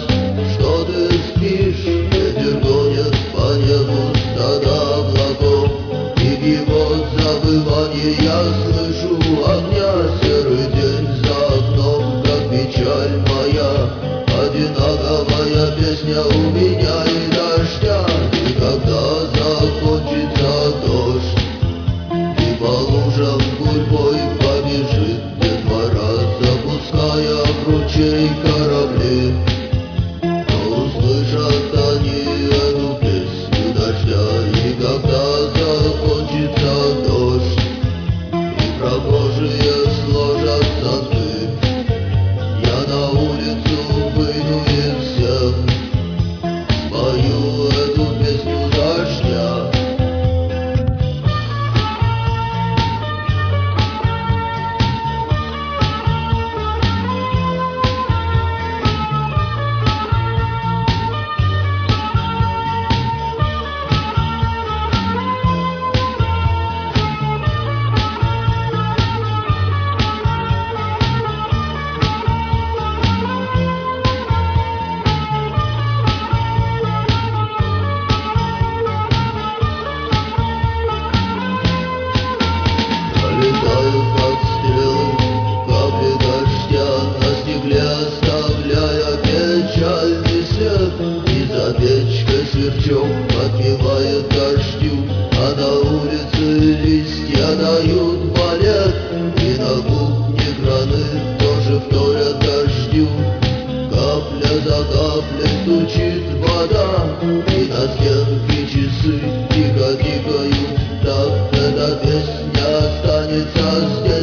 что ты спишь. Ветер гонит по небу стада облаков, и в его забывании я слышу огня. Серый день за окном, как печаль моя, одинаковая песня у меня и дождя. И когда закончится дождь, и по лужам гурьбой побежит детвора, запуская в ручей корабли, то услышат они эту песню дождя. И когда закончится дождь, и прохожие сложат зонты, я на улицу выйду и всем спою эту песню дождя. Летают, как стрелы, капли дождя на стекле, оставляя печальный след. И за печкой сверчок подпевает дождю, а на улице листья дают балет. И на кухне краны тоже вторят дождю, капля за каплей стучит вода, и на стенке часы тихо тикают. Так эта песня останется здесь.